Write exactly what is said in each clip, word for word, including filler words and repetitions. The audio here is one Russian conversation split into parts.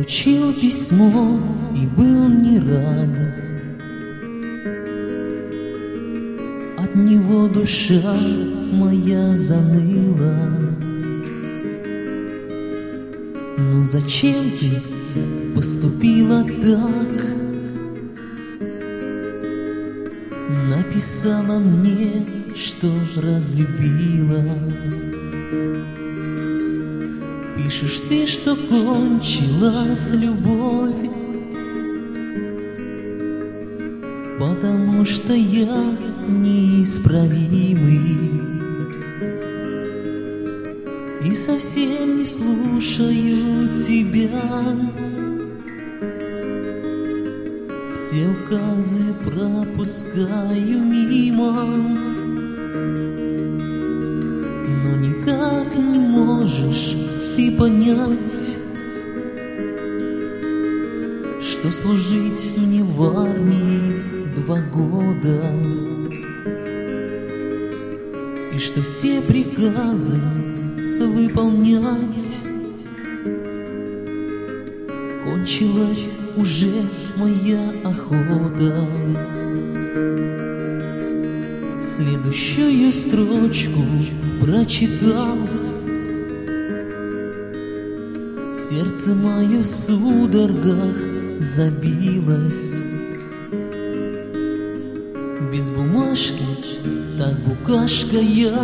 Получил письмо и был не рад. От него душа моя заныла. Ну зачем ты поступила так? Написала мне, что разлюбила. Пишешь ты, что кончилась любовь, потому что я неисправимый и совсем не слушаю тебя. Все указы пропускаю мимо, но никак не можешь ты понять, что служить мне в армии два года, и что все приказы выполнять. Кончилась уже моя охота. Следующую строчку прочитал, сердце мое в судорогах забилось. Без бумажки, так букашка я,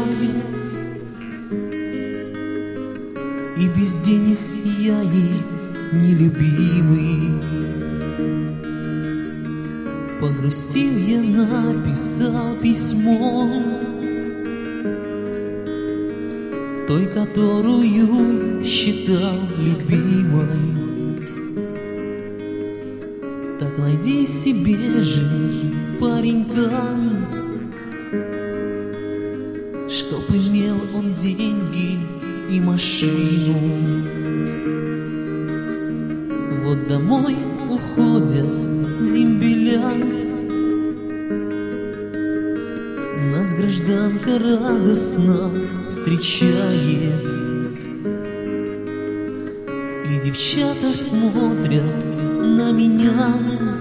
и без денег я ей нелюбимый. Погрустив, я написал письмо той, которую считал любимой. Так найди себе же паренька, чтоб имел он деньги и машину. Вот домой уходят дембеля, нас гражданка радостно встречает, и девчата смотрят на меня,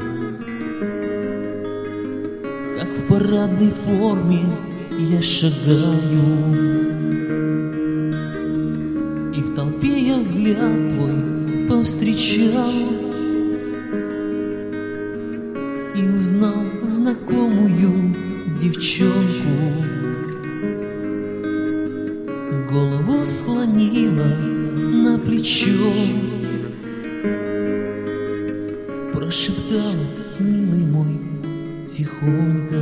как в парадной форме я шагаю, и в толпе я взгляд твой повстречал и узнал знакомую девчонку. Голову склонила на плечо, прошептал, милый мой, тихонько: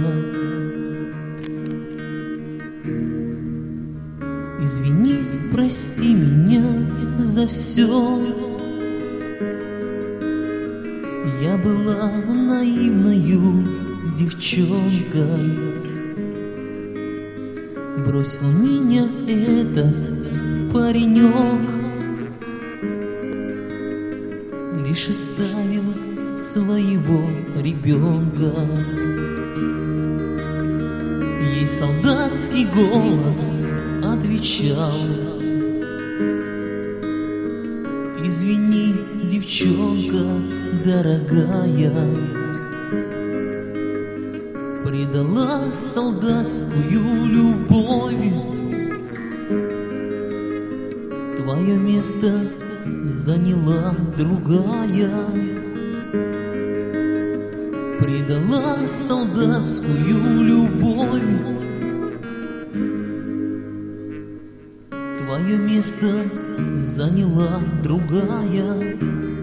извини, прости меня за все. Я была наивною девчонкой, бросил меня этот паренек, лишь оставил своего ребенка. Ей солдатский голос отвечал: извини, девчонка дорогая, предала солдатскую любовь. Твое место заняла другая, предала солдатскую любовь. Твое место заняла другая.